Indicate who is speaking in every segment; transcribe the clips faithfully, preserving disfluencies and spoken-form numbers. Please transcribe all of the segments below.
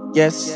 Speaker 1: Yes.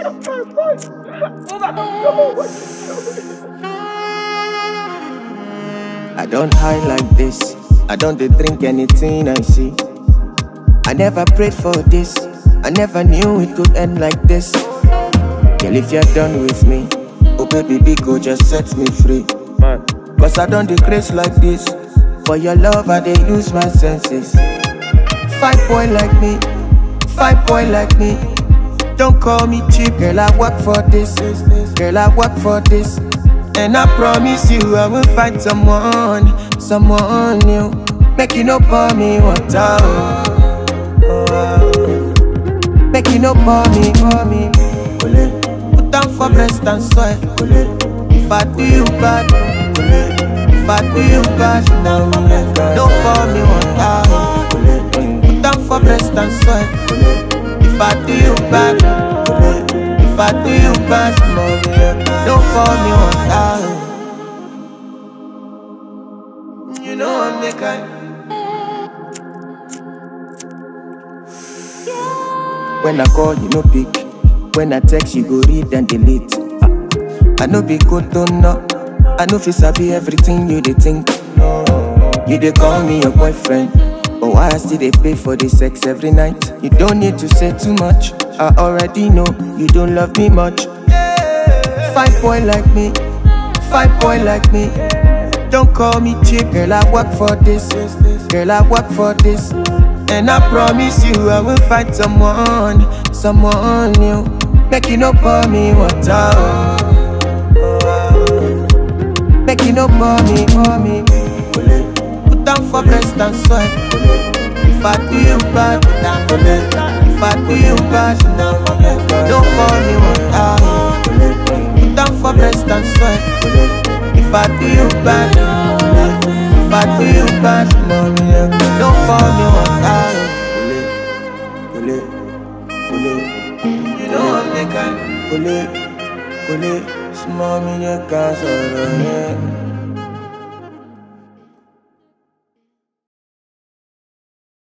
Speaker 1: I don't hide like this. I don't dey drink anything I see. I never prayed for this. I never knew it could end like this. Girl, if you're done with me, oh baby, Biko, just set me free. Cause I don't decrease like this. For your love, I dey lose my senses. Five boy like me, five boy like me. Don't call me cheap, girl, I work for this. Girl, I work for this. And I promise you I will find someone, someone new. Make you no pour me water, oh, oh. Make you no pour me, pour me. Put down for breast and soil. If I do you bad, if I do you bad, no, no pour me water. Put down for breast and soil. If I do you bad, if I do you bad, don't call me one time. You know I'm the kind. When I call, you no pick. When I text, you go read and delete. I know be good, don't know. I know fi sabi everything you dey think. You dey call me your boyfriend, but why I still dey pay for the sex every night? You don't need to say too much. I already know you don't love me much. Five boy like me, five boy like me. Don't call me cheap, girl, I work for this. Girl, I work for this. And I promise you I will find someone, someone new. Make you no pour me water, oh, oh. Make you no pour me, pour me. Put down for breast and soil. If I do you bad, if I do you bad, don't pour me water. Put down for breast and soil. If I do you bad, if I do you bad, don't pour me water. You know I'm the kind. Kole, kole, small me your car, so